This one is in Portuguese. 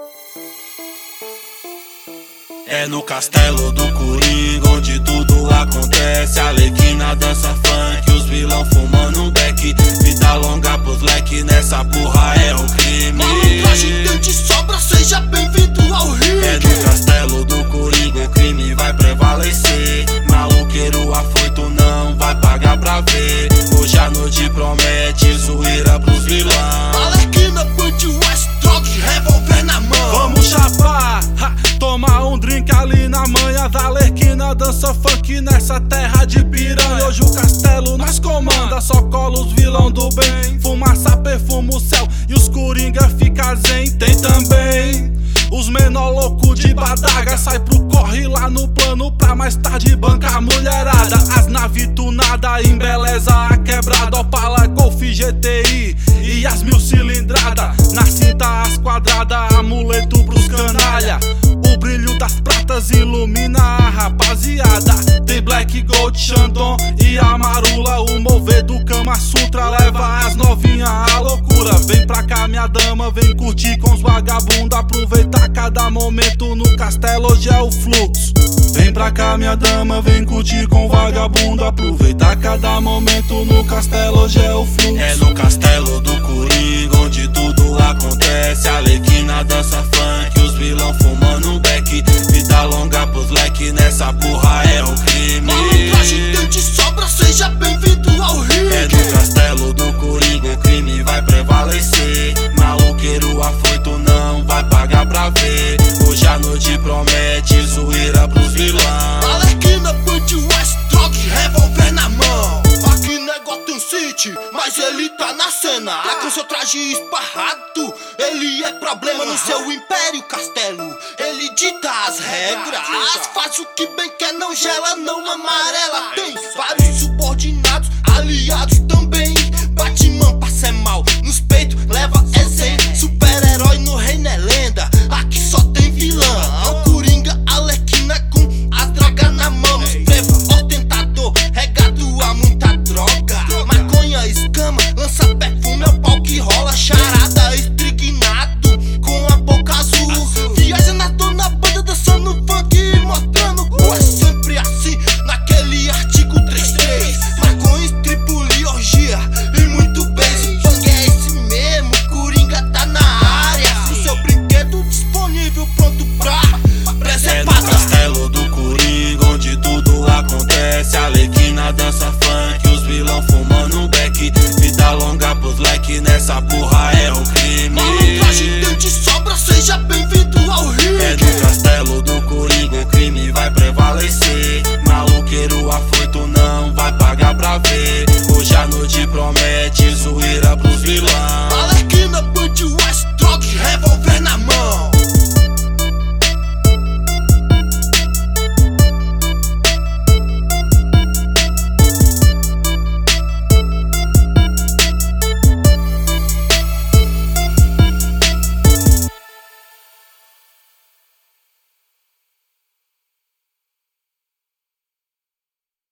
É no castelo do Coringa onde tudo acontece. A Arlequina dança funk, os vilão fumando um beck. Vida longa pros leque, nessa porra é um crime. Malandragem tem de sobra, seja bem-vindo ao ringue. É no castelo do Coringa, o crime vai prevalecer. Maluqueiro afoito não vai pagar pra ver. Hoje a noite promete zoeira pros vilão. Arlequina, Bud West, droga e revólver na mão. Vamos chapar, tomar um drink ali na manhã. Da Arlequina dança funk nessa terra de piranha. Hoje o castelo nós comanda, só cola os vilão do bem. Fumaça perfuma o céu e os coringa fica zen. Tem também os menor louco de badaga, sai pro corre lá no plano pra mais tarde bancar a mulherada. As naves tunada embeleza a quebrada, Opala, Golf, GTI e as 1000 cilindrada. Na cinta as quadrada, amuleto pros canalha. O brilho das pratas ilumina a rapaziada. Tem Black Gold, Xandon e a Marula. O mover do Kama Sutra leva as novinhas à loucura. Vem pra cá minha dama, vem curtir com os vagabundos. Aproveitar cada momento no castelo, hoje é o fluxo. Vem pra cá minha dama, vem curtir com vagabundo. Aproveitar cada momento no castelo, hoje é o fluxo. É no castelo do Coringa onde tudo acontece. A Arlequina dança funk, os vilão fumando um beck. Vida longa pros leque, nessa porra é um crime. Malandragem tem de sobra, seja bem-vindo ao ringue. É no castelo do Coringa, o crime vai prevalecer. Maluqueiro afoito não vai pagar pra ver. Hoje a noite promete zoeira pros vilão. Arlequina, Bud West, droga e revólver na mão. Aqui não é Gotham City, mas ele tá na cena. É com seu traje esparrado, ele é problema no seu império castelo. Ele dita as regras, faz o que bem quer, não gela, não amarela. Tem vários